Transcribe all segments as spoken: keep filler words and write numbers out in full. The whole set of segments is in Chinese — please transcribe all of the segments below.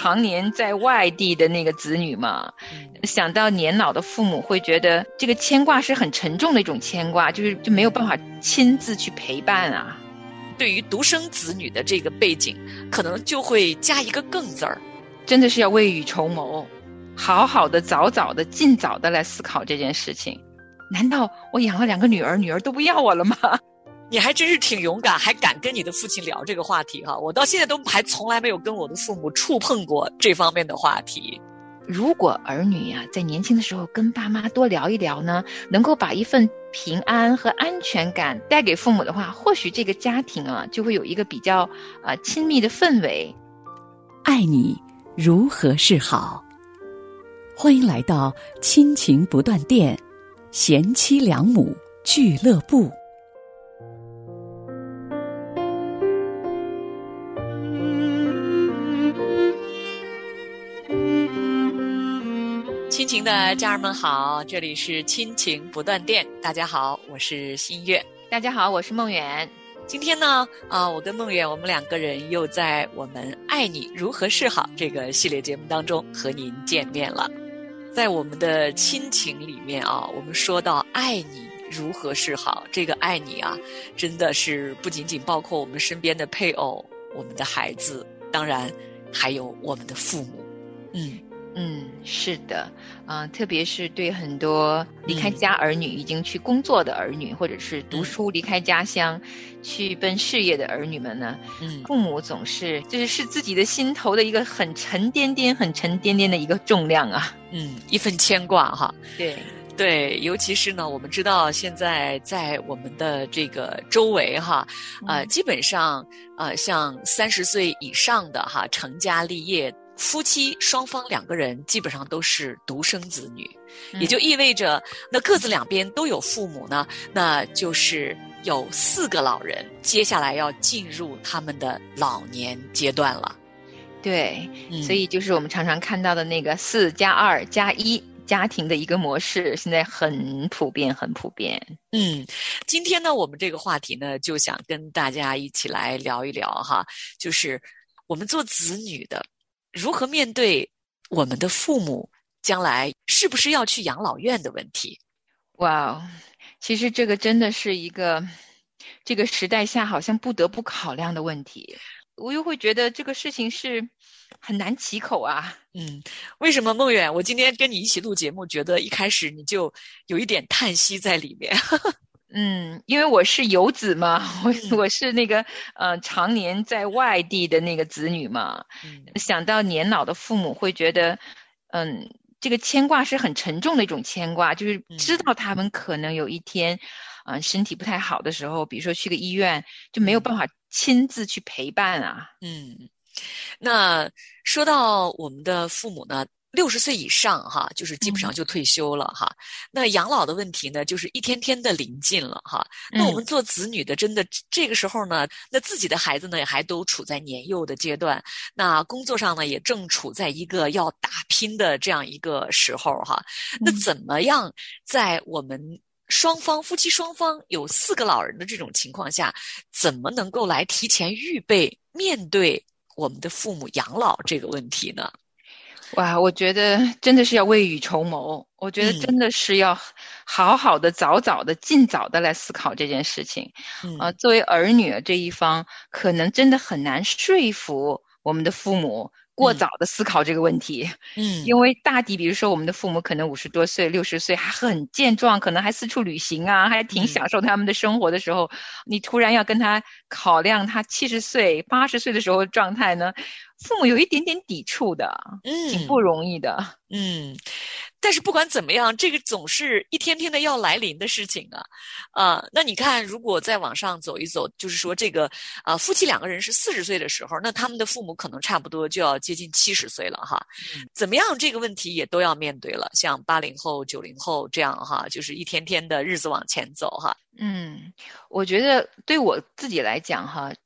常年在外地的那个子女嘛，想到年老的父母会觉得这个牵挂是很沉重的一种牵挂，就是就没有办法亲自去陪伴啊。 对于独生子女的这个背景，可能就会加一个更字儿， 真的是要未雨绸缪，好好的早早的尽早的来思考这件事情。难道我养了两个女儿，女儿都不要我了吗？ 你还真是挺勇敢，还敢跟你的父亲聊这个话题哈！我到现在都还从来没有跟我的父母触碰过这方面的话题。 如果儿女呀、啊、在年轻的时候跟爸妈多聊一聊呢，能够把一份平安和安全感带给父母的话，或许这个家庭啊就会有一个比较呃亲密的氛围。 爱你如何是好？欢迎来到亲情不断电，贤妻良母俱乐部。 亲情的家人们好，这里是亲情不断电。大家好，我是新月。 大家好，我是梦远。 今天呢，啊，我跟梦远，我们两个人又在我们爱你如何是好这个系列节目当中和您见面了。在我们的亲情里面啊，我们说到爱你如何是好，这个爱你啊，真的是不仅仅包括我们身边的配偶、我们的孩子，当然还有我们的父母。嗯。 嗯，是的，呃，特别是对很多离开家儿女、嗯、已经去工作的儿女，或者是读书离开家乡、嗯、去奔事业的儿女们呢，嗯，父母总是就是是自己的心头的一个很沉甸甸、很沉甸甸的一个重量啊， 嗯，一份牵挂哈， 对。 对，尤其是呢，我们知道现在在我们的这个周围哈，呃，基本上呃，像三十岁以上的哈，成家立业。夫妻双方两个人基本上都是独生子女，也就意味着那各自两边都有父母呢，那就是有四个老人，接下来要进入他们的老年阶段了。 对、嗯、所以就是我们常常看到的那个四加二加一家庭的一个模式，现在很普遍很普遍。 嗯，今天呢我们这个话题呢就想跟大家一起来聊一聊哈，就是我们做子女的如何面对我们的父母将来是不是要去养老院的问题。 哇，其实这个真的是一个这个时代下好像不得不考量的问题，我又会觉得这个事情是很难启口啊。 嗯，为什么梦远我今天跟你一起录节目觉得一开始你就有一点叹息在里面。 嗯，因为我是游子嘛，我我是那个呃常年在外地的那个子女嘛，嗯、想到年老的父母会觉得，嗯，这个牵挂是很沉重的一种牵挂，就是知道他们可能有一天，嗯、呃，身体不太好的时候，比如说去个医院，就没有办法亲自去陪伴啊。 嗯，那说到我们的父母呢？六十岁以上哈，就是基本上就退休了哈、嗯。那养老的问题呢，就是一天天的临近了哈。那我们做子女的，真的这个时候呢，那自己的孩子呢，也还都处在年幼的阶段，那工作上呢，也正处在一个要打拼的这样一个时候哈。那怎么样在我们双方夫妻双方有四个老人的这种情况下，怎么能够来提前预备面对我们的父母养老这个问题呢？ 哇，我觉得真的是要未雨绸缪，我觉得真的是要好好的早早的尽早的来思考这件事情。嗯、呃，作为儿女这一方，可能真的很难说服我们的父母过早的思考这个问题。嗯，因为大抵比如说我们的父母可能五十多岁、六十岁还很健壮，可能还四处旅行啊，还挺享受他们的生活的时候，嗯、你突然要跟他考量他七十岁、八十岁的时候的状态呢？父母有一点点抵触的，嗯，挺不容易的， 嗯，但是不管怎么样，这个总是一天天的要来临的事情啊，啊、呃，那你看，如果再往上走一走，就是说这个啊、呃，夫妻两个人是四十岁的时候，那他们的父母可能差不多就要接近七十岁了哈，嗯、怎么样这个问题也都要面对了，像八零后、九零后这样哈，就是一天天的日子往前走哈。 嗯，我觉得对我自己来讲哈，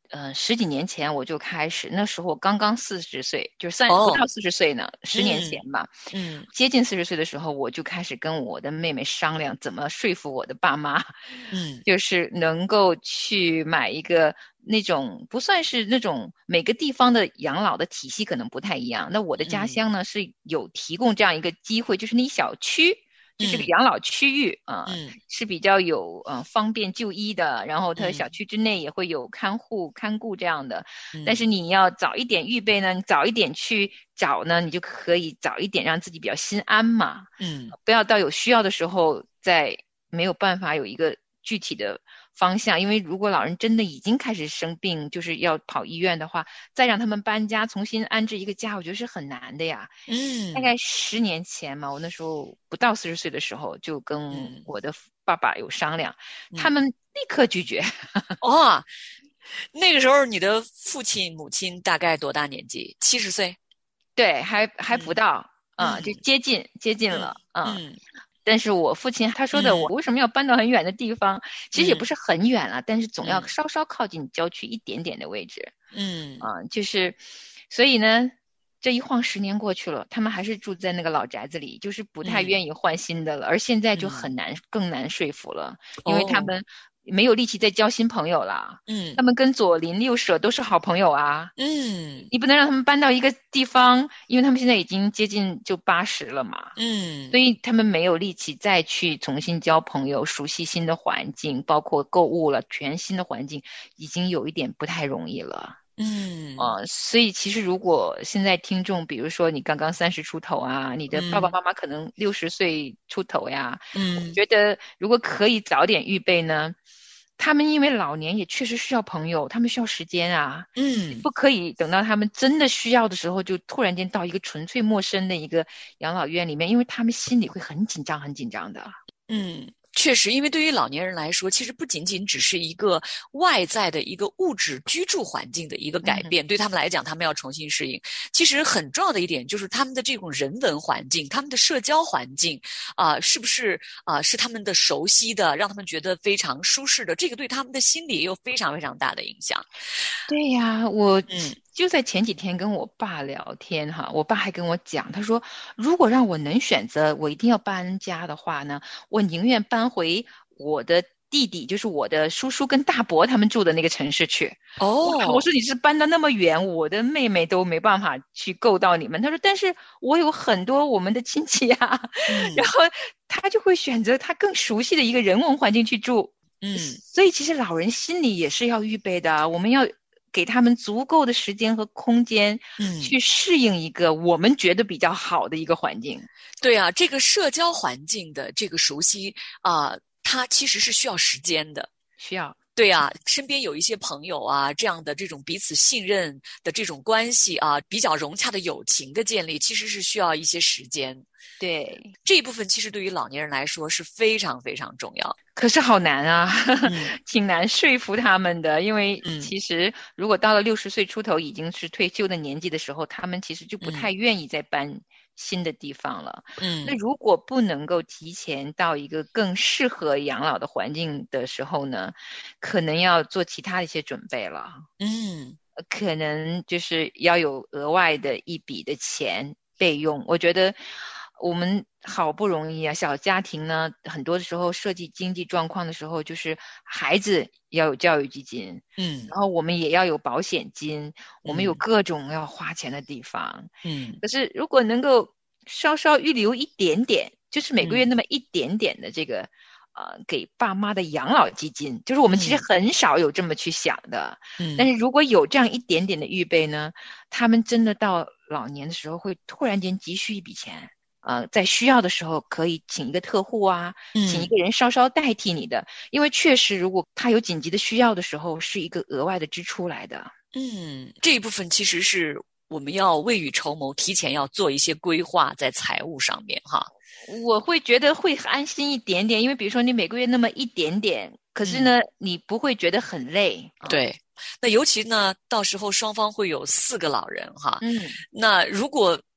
呃，十几年前我就开始，那时候我刚刚四十岁，就是三、 哦， 不到四十岁呢，十年前吧， 嗯， 接近四十岁的时候，我就开始跟我的妹妹商量怎么说服我的爸妈， 嗯， 就是能够去买一个那种不算是那种每个地方的养老的体系可能不太一样，那我的家嗯乡呢是有提供这样一个机会，就是你小区。就是个嗯养老区域啊、呃嗯是比较有呃方便就医的，然后它小嗯区之内也会有看护看顾这样的。但是嗯你要早一点预备呢，你早一点去找呢，你就可以早一点让自己比较心安嘛， 嗯不要到有需要的时候再没有办法有一个具体的方向。因为如果老人真的已经开始生病，就是要跑医院的话，再让他们搬家重新安置一个家，我觉得是很难的呀。大嗯概十年前嘛，我那时候不到四十岁的时候，就跟嗯我的爸爸有商量，他嗯， 们立刻拒绝。 哇，那个时候你的父亲母亲大概多大年纪？七十岁？ 对，还还不嗯到，啊、就嗯接近接近嗯了，啊、 嗯但是我父亲他说的，我嗯为什么要搬到很远的地方？其实也不嗯是很远了，但是总要嗯稍稍靠近郊区一点点的位置， 嗯啊、就是，所以呢，这一晃十年过去了，他们还是住在那个老宅子里，就是不太嗯愿意换新的了，而现在就嗯， 很难，更难说服了，因为他哦， 们没有力气再交新朋友了， 嗯他们跟左邻右舍都是好朋友啊。 嗯你不能让他们搬到一个地方，因为他们现在已经接近就八十了嘛， 嗯所以他们没有力气再去重新交朋友、熟悉新的环境，包括购物了，全新的环境已经有一点不太容易了。 嗯呃，所以其实如果现在听众，比如说你刚刚三十出头啊，你的爸爸嗯妈妈可能六十岁出头呀，我嗯觉得如果可以早点预备呢，他们因为老年也确实需要朋友，他们需要时间啊， 嗯。 不可以等到他们真的需要的时候，就突然间到一个纯粹陌生的一个养老院里面，因为他们心里会很紧张、很紧张的。 嗯，确实，因为对于老年人来说，其实不仅仅只是一个外在的一个物质居住环境的一个改变， 嗯、 对他们来讲，他们要重新适应。其实很重要的一点就是他们的这种人文环境，他们的社交环境啊、呃，是不是啊、呃、是他们的熟悉的，让他们觉得非常舒适的，这个对他们的心理也有非常非常大的影响。 对呀，我嗯就在前几天跟我爸聊天哈，我爸还跟我讲，他说如果让我能选择，我一定要搬家的话呢，我宁愿搬回我的弟弟，就是我的叔叔跟大伯他们住的那个城市去。哇，我哦， 说你是搬到那么远，我的妹妹都没办法去够到你们。他说，但是我有很多我们的亲戚呀， 嗯然后他就会选择他更熟悉的一个人文环境去住。 嗯所以其实老人心里也是要预备的，我们要给他们足够的时间和空间嗯。 去适应一个我们觉得比较好的一个环境。 对啊，这个社交环境的这个熟悉啊、呃，它其实是需要时间的。 需要。 对啊，身边有一些朋友啊，这样的这种彼此信任的这种关系啊，比较融洽的友情的建立，其实是需要一些时间。 对， 这一部分其实对于老年人来说是非常非常重要。 可是好难啊， 嗯挺难说服他们的。因为嗯其实如果到了六十岁出头，已经是退休的年纪的时候，他们其实就不太愿意再搬新的地方了。 嗯， 那如果不能够提前到一个更适合养老的环境的时候呢，可能要做其他的一些准备了。 嗯可能就是要有额外的一笔的钱备用。我觉得我们好不容易啊，小家庭呢，很多的时候涉及经济状况的时候，就是孩子要有教育基金， 嗯然后我们也要有保险金，我们有嗯各种要花钱的地方。 嗯可是如果能够稍稍预留一点点，就是每个月嗯那么一点点的这个。呃，给爸妈的养老基金，就是我们其实嗯很少有这么去想的。 嗯， 但是如果有这样一点点的预备呢，他们真的到老年的时候会突然间急需一笔钱，呃，在需要的时候可以请一个特护啊，请一嗯个人稍稍代替你的，因为确实如果他有紧急的需要的时候，是一个额外的支出来的。 嗯，这一部分其实是我们要未雨绸缪，提前要做一些规划在财务上面哈。 我会觉得会安心一点点，因为比如说你每个月那么一点点，可是呢，嗯、你不会觉得很累。 对，那尤其呢，到时候双方会有四个老人哈， 嗯， 那如果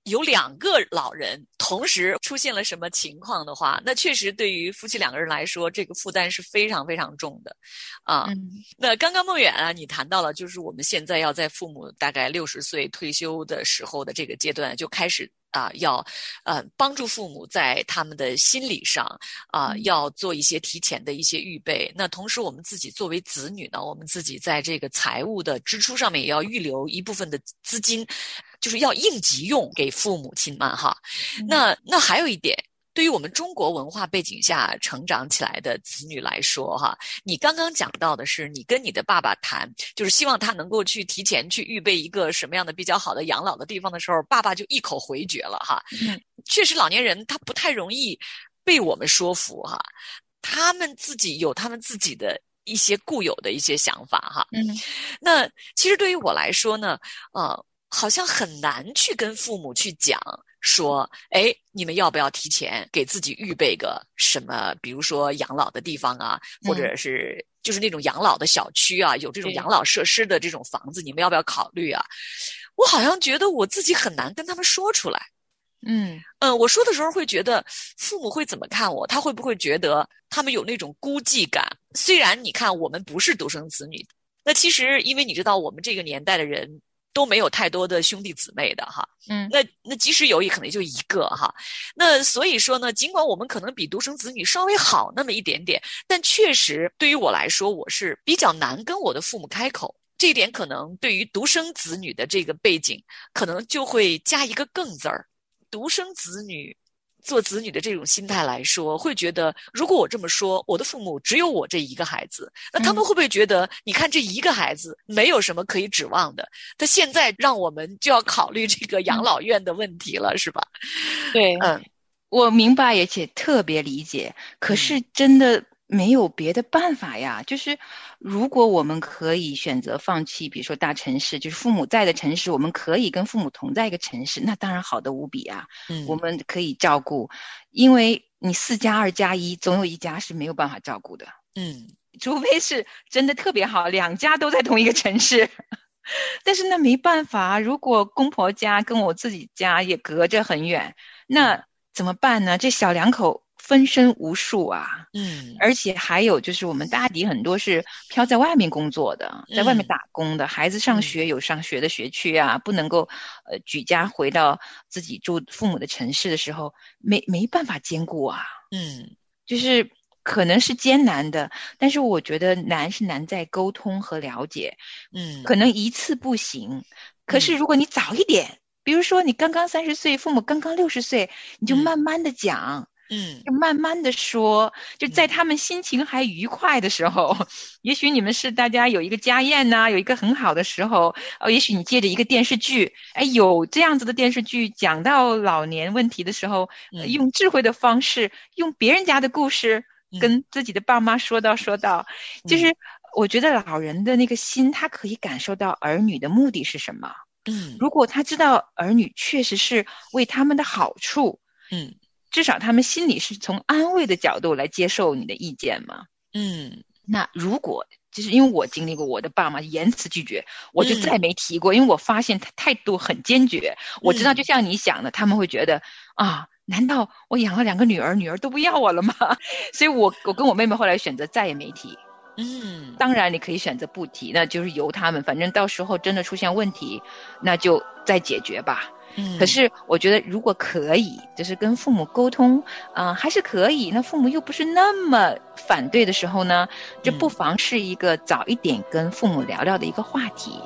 有两个老人同时出现了什么情况的话，那确实对于夫妻两个人来说，这个负担是非常非常重的啊。 嗯、 那刚刚梦远啊，你谈到了就是我们现在要在父母大概六十岁退休的时候的这个阶段就开始啊，要呃帮助父母在他们的心理上啊，要做一些提前的一些预备。那同时我们自己作为子女呢，我们自己在这个财务的支出上面也要预留一部分的资金，就是要应急用给父母亲嘛哈。那那还有一点，对于我们中国文化背景下成长起来的子女来说哈，你刚刚讲到的是你跟你的爸爸谈，就是希望他能够去提前去预备一个什么样的比较好的养老的地方的时候，爸爸就一口回绝了哈。 嗯、 确实老年人他不太容易被我们说服哈，他们自己有他们自己的一些固有的一些想法哈。 嗯， 那其实对于我来说呢，呃，好像很难去跟父母去讲说，哎，你们要不要提前给自己预备个什么，比如说养老的地方啊，或者是就是那种养老的小区啊，有这种养老设施的这种房子，你们要不要考虑啊？我好像觉得我自己很难跟他们说出来。 嗯嗯，我说的时候会觉得父母会怎么看我？他会不会觉得他们有那种孤寂感？虽然你看我们不是独生子女，那其实因为你知道我们这个年代的人都没有太多的兄弟姊妹的哈， 嗯， 那那即使有也可能就一个哈。那所以说呢，尽管我们可能比独生子女稍微好那么一点点，但确实对于我来说，我是比较难跟我的父母开口。这一点可能对于独生子女的这个背景，可能就会加一个更字儿。独生子女做子女的这种心态来说，会觉得如果我这么说，我的父母只有我这一个孩子，那他们会不会觉得、嗯、你看这一个孩子没有什么可以指望的，他现在让我们就要考虑这个养老院的问题了、嗯、是吧？ 对， 嗯， 我明白也且特别理解，可是真的没有别的办法呀。就是如果我们可以选择放弃，比如说大城市，就是父母在的城市，我们可以跟父母同在一个城市，那当然好的无比啊。嗯，我们可以照顾，因为你四加二加一，总有一家是没有办法照顾的。嗯，除非是真的特别好，两家都在同一个城市。但是那没办法，如果公婆家跟我自己家也隔着很远，那怎么办呢？这小两口分身无数啊。嗯，而且还有就是我们大抵很多是飘在外面工作的，在外面打工的、嗯、孩子上学有上学的学区啊、嗯、不能够呃举家回到自己住父母的城市的时候，没没办法兼顾啊。嗯，就是可能是艰难的，但是我觉得难是难在沟通和了解。嗯，可能一次不行，可是如果你早一点、嗯、比如说你刚刚三十岁，父母刚刚六十岁，你就慢慢的讲，嗯，就慢慢的说，就在他们心情还愉快的时候，嗯、也许你们是大家有一个家宴呐、啊，有一个很好的时候，呃，也许你借着一个电视剧，哎，有这样子的电视剧讲到老年问题的时候，呃、用智慧的方式，用别人家的故事跟自己的爸妈说道说道，嗯、就是我觉得老人的那个心，他可以感受到儿女的目的是什么。嗯，如果他知道儿女确实是为他们的好处，嗯，至少他们心里是从安慰的角度来接受你的意见嘛。嗯，那如果就是因为我经历过我的爸妈严词拒绝，我就再没提过，嗯、因为我发现他态度很坚决。我知道就像你想的，他们会觉得啊，难道我养了两个女儿，女儿都不要我了吗？所以我我跟我妹妹后来选择再也没提。嗯，当然你可以选择不提，那就是由他们，反正到时候真的出现问题，那就再解决吧。嗯，可是我觉得如果可以，就是跟父母沟通，啊、呃，还是可以。那父母又不是那么反对的时候呢，这不妨是一个早一点跟父母聊聊的一个话题。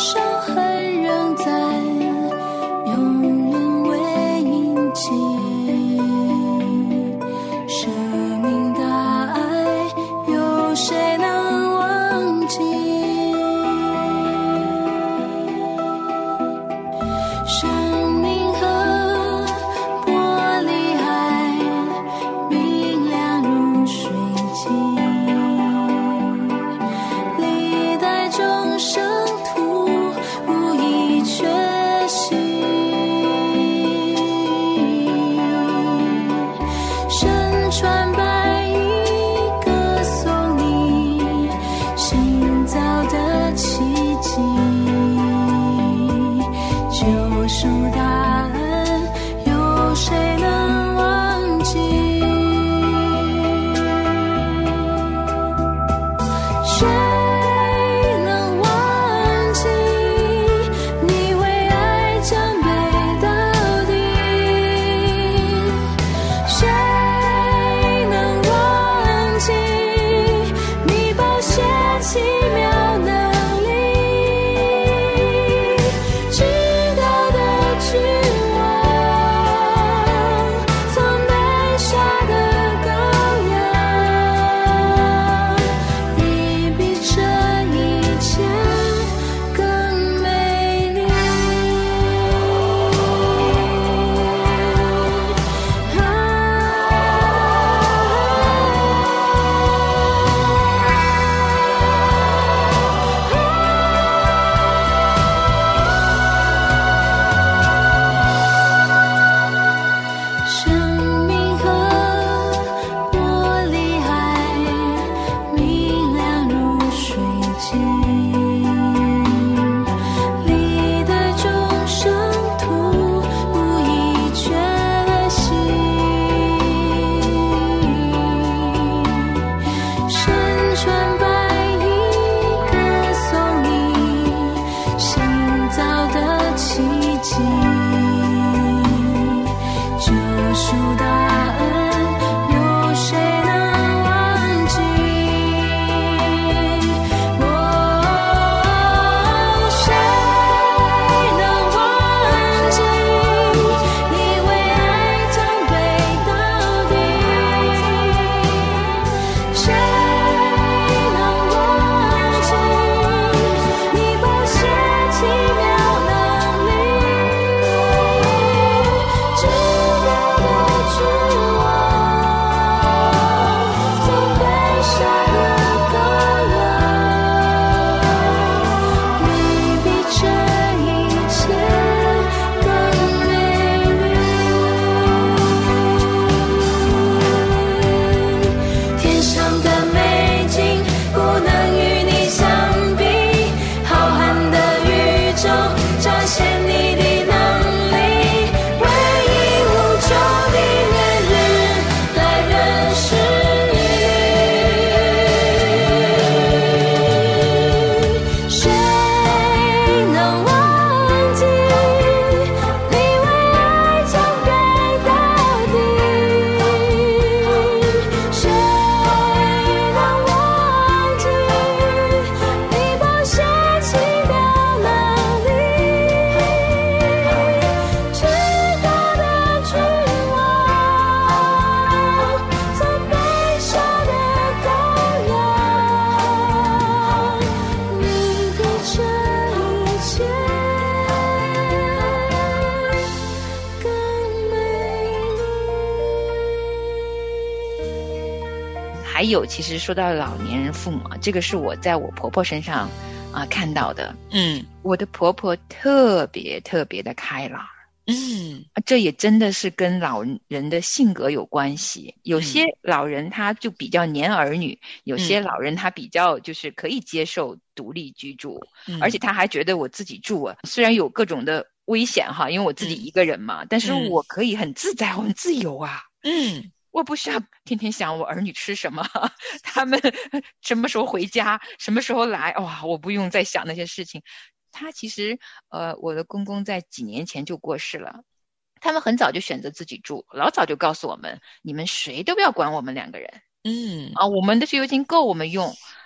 还有，其实说到老年人父母，这个是我在我婆婆身上啊、呃、看到的。 嗯， 我的婆婆特别特别的开朗。 嗯， 这也真的是跟老人的性格有关系。有些老人他就比较黏儿女，嗯、有些老人他比较就是可以接受独立居住，嗯、而且他还觉得我自己住啊，虽然有各种的危险哈，因为我自己一个人嘛，嗯、但是我可以很自在，我很自由啊。 嗯。 我不需要天天想我儿女吃什么，他们什么时候回家，什么时候来，哇，我不用再想那些事情。他其实呃，我的公公在几年前就过世了，他们很早就选择自己住，老早就告诉我们，你们谁都不要管我们两个人。 嗯， 啊，我们的退休金够我们用，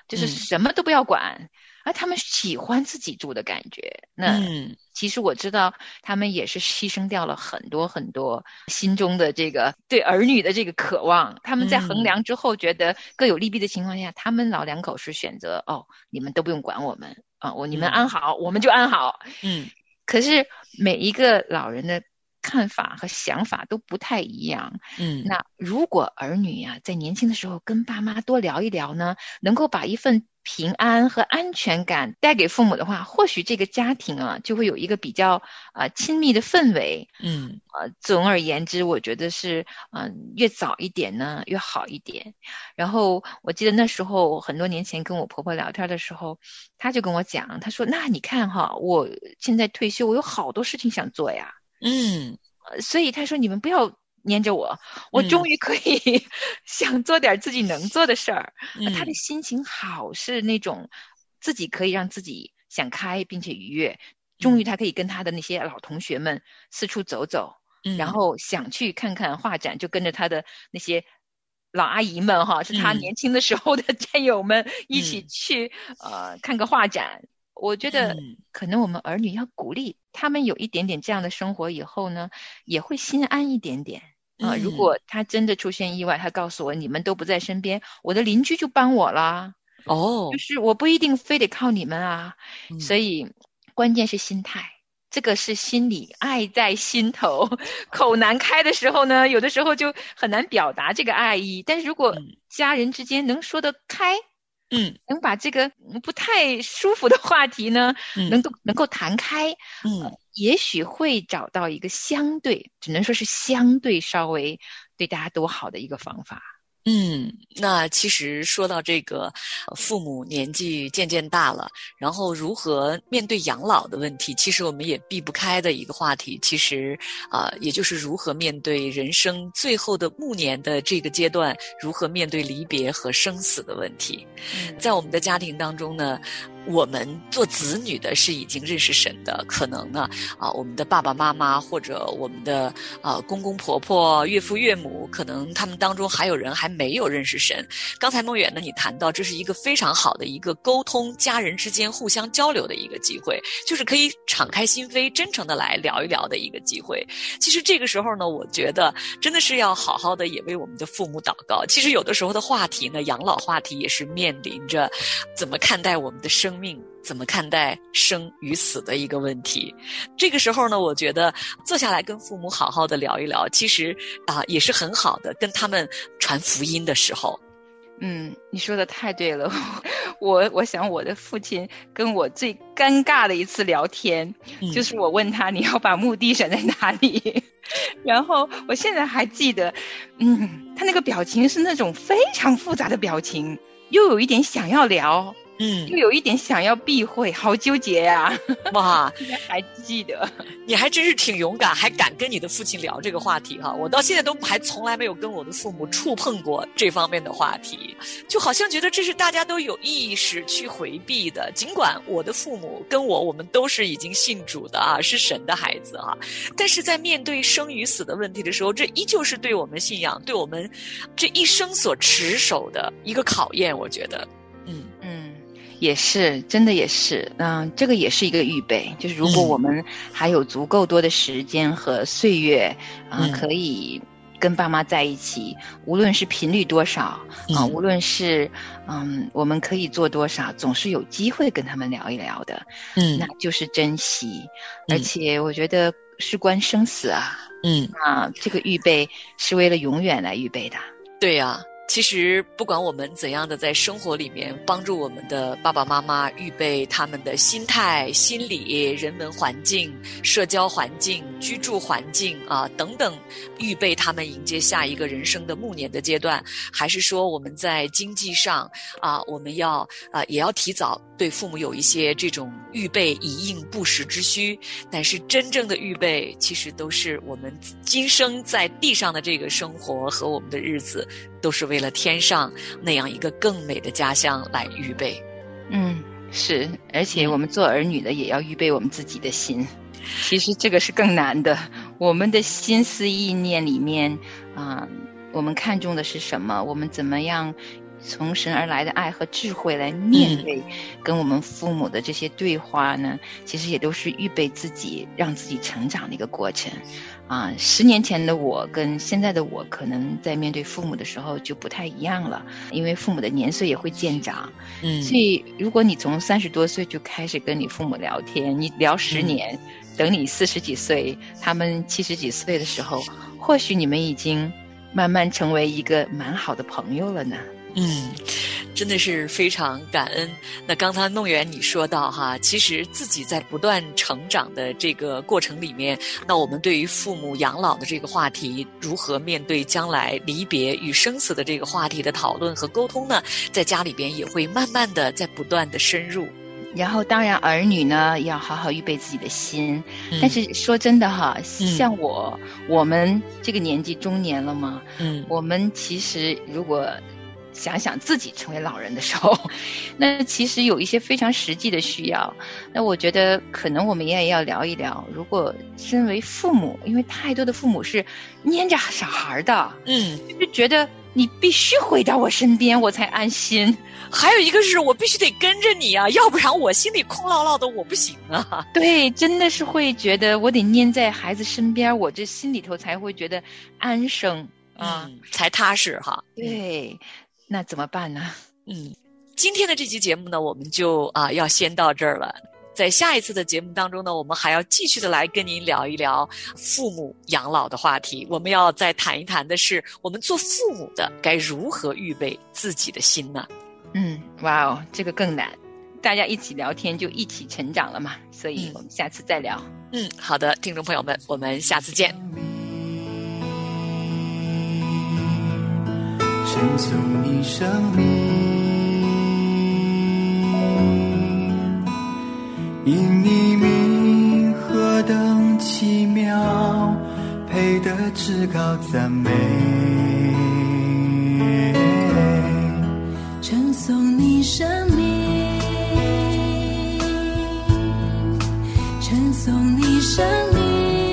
就是什么都不要管，而他们喜欢自己住的感觉。那其实我知道他们也是牺牲掉了很多很多心中的这个对儿女的这个渴望。他们在衡量之后觉得各有利弊的情况下，他们老两口是选择哦，你们都不用管我们啊，我你们安好，我们就安好。嗯，可是每一个老人的看法和想法都不太一样。嗯，那如果儿女啊在年轻的时候跟爸妈多聊一聊呢，能够把一份平安和安全感带给父母的话，或许这个家庭啊就会有一个比较呃亲密的氛围。嗯，呃，总而言之，我觉得是嗯、呃、越早一点呢越好一点。然后我记得那时候很多年前跟我婆婆聊天的时候，她就跟我讲，她说：“那你看哈，我现在退休，我有好多事情想做呀。”嗯，所以他说你们不要黏着我，我终于可以、嗯、想做点自己能做的事儿。嗯、他的心情好是那种自己可以让自己想开并且愉悦，终于他可以跟他的那些老同学们四处走走，嗯、然后想去看看画展，就跟着他的那些老阿姨们哈，是他年轻的时候的战友们、嗯、一起去呃看个画展。我觉得可能我们儿女要鼓励他们有一点点这样的生活以后呢，也会心安一点点啊、呃。如果他真的出现意外，他告诉我你们都不在身边，我的邻居就帮我啦。哦，就是我不一定非得靠你们啊。嗯、所以关键是心态，这个是心里爱在心头，口难开的时候呢，有的时候就很难表达这个爱意。但是如果家人之间能说得开，嗯，能把这个不太舒服的话题呢，嗯、能够能够谈开，嗯、呃，也许会找到一个相对，只能说是相对稍微对大家都好的一个方法。 嗯，那其实说到这个父母年纪渐渐大了，然后如何面对养老的问题，其实我们也避不开的一个话题，其实啊、呃，也就是如何面对人生最后的暮年的这个阶段，如何面对离别和生死的问题。嗯、在我们的家庭当中呢，我们做子女的是已经认识神的，可能呢啊，我们的爸爸妈妈或者我们的啊公公婆婆、岳父岳母，可能他们当中还有人还没有认识神。刚才梦远呢，你谈到这是一个非常好的一个沟通，家人之间互相交流的一个机会，就是可以敞开心扉、真诚的来聊一聊的一个机会。其实这个时候呢，我觉得真的是要好好的也为我们的父母祷告。其实有的时候的话题呢，养老话题也是面临着怎么看待我们的生命，怎么看待生与死的一个问题。这个时候呢，我觉得坐下来跟父母好好的聊一聊，其实啊、呃、也是很好的跟他们传福音的时候。 嗯，你说的太对了。我我想我的父亲跟我最尴尬的一次聊天，嗯、就是我问他你要把墓地选在哪里，然后我现在还记得，嗯，他那个表情是那种非常复杂的表情，又有一点想要聊。嗯，又有一点想要避讳，好纠结呀！哇，现在还记得， 你还真是挺勇敢，还敢跟你的父亲聊这个话题哈！我到现在都还从来没有跟我的父母触碰过这方面的话题，就好像觉得这是大家都有意识去回避的。尽管我的父母跟我，我们都是已经信主的啊，是神的孩子哈，但是在面对生与死的问题的时候，这依旧是对我们信仰、对我们这一生所持守的一个考验，我觉得，嗯嗯。也是，真的也是，嗯，这个也是一个预备，就是如果我们还有足够多的时间和岁月，啊、嗯呃，可以跟爸妈在一起，无论是频率多少，啊、呃，无论是嗯，我们可以做多少，总是有机会跟他们聊一聊的，嗯，那就是珍惜，而且我觉得事关生死啊，嗯，啊，这个预备是为了永远来预备的， 对呀、啊。其实不管我们怎样的在生活里面帮助我们的爸爸妈妈预备他们的心态、心理、人文环境、社交环境、居住环境啊等等，预备他们迎接下一个人生的暮年的阶段，还是说我们在经济上啊，我们要啊也要提早对父母有一些这种预备，以应不时之需。但是真正的预备，其实都是我们今生在地上的这个生活和我们的日子，都是为了天上那样一个更美的家乡来预备。 嗯，是，而且我们做儿女的也要预备我们自己的心。其实这个是更难的，我们的心思意念里面啊、呃，我们看重的是什么？我们怎么样从神而来的爱和智慧来面对跟我们父母的这些对话呢，嗯、其实也都是预备自己让自己成长的一个过程啊。十年前的我跟现在的我可能在面对父母的时候就不太一样了，因为父母的年岁也会渐长，嗯，所以如果你从三十多岁就开始跟你父母聊天，你聊十年，嗯、等你四十几岁，他们七十几岁的时候，或许你们已经慢慢成为一个蛮好的朋友了呢。 嗯，真的是非常感恩。那刚才弄圆你说到哈，其实自己在不断成长的这个过程里面，那我们对于父母养老的这个话题，如何面对将来离别与生死的这个话题的讨论和沟通呢，在家里边也会慢慢的在不断的深入。 然后当然儿女呢要好好预备自己的心，嗯、但是说真的哈，像我、嗯、我们这个年纪中年了嘛，嗯，我们其实如果想想自己成为老人的时候，那其实有一些非常实际的需要。那我觉得可能我们也要聊一聊，如果身为父母，因为太多的父母是黏着小孩的，嗯，就觉得你必须回到我身边我才安心。 还有一个是我必须得跟着你啊，要不然我心里空落落的，我不行啊。 对，真的是会觉得我得黏在孩子身边，我这心里头才会觉得安生啊、 嗯，才踏实哈。 对。那怎么办呢？ 嗯，今天的这期节目呢，我们就啊要先到这儿了。在下一次的节目当中呢，我们还要继续的来跟您聊一聊父母养老的话题。我们要再谈一谈的是，我们做父母的该如何预备自己的心呢？ 嗯，哇哦，这个更难。大家一起聊天就一起成长了嘛，所以我们下次再聊。 嗯，好的，听众朋友们，我们下次见。 称颂你生命，因你名何等奇妙，配得至高赞美。 称颂你生命，称颂你生命。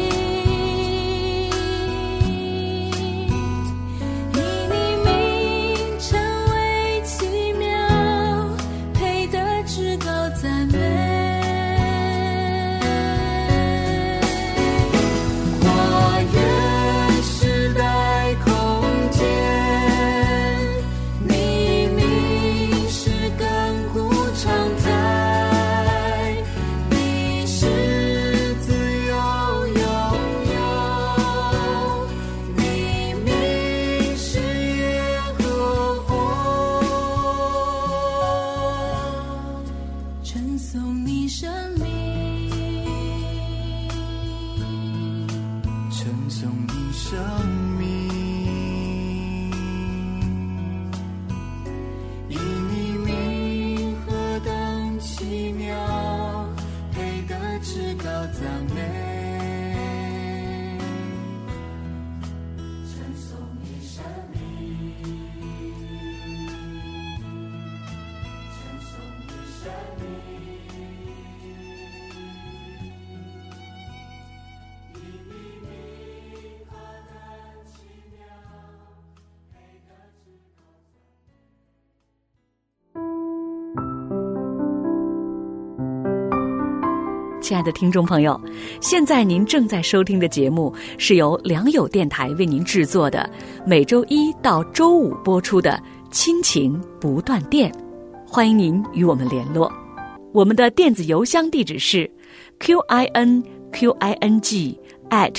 亲爱的听众朋友，现在您正在收听的节目是由良友电台为您制作的，每周一到周五播出的亲情不断电，欢迎您与我们联络。我们的电子邮箱地址是 q i n q i n g at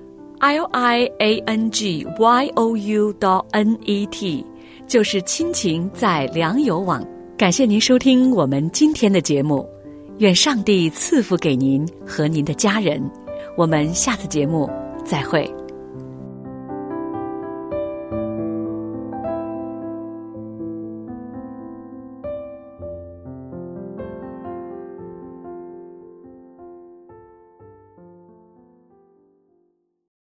l i a n g y o u dot n e t， 就是亲情在良友网。感谢您收听我们今天的节目，愿上帝赐福给您和您的家人。我们下次节目再会。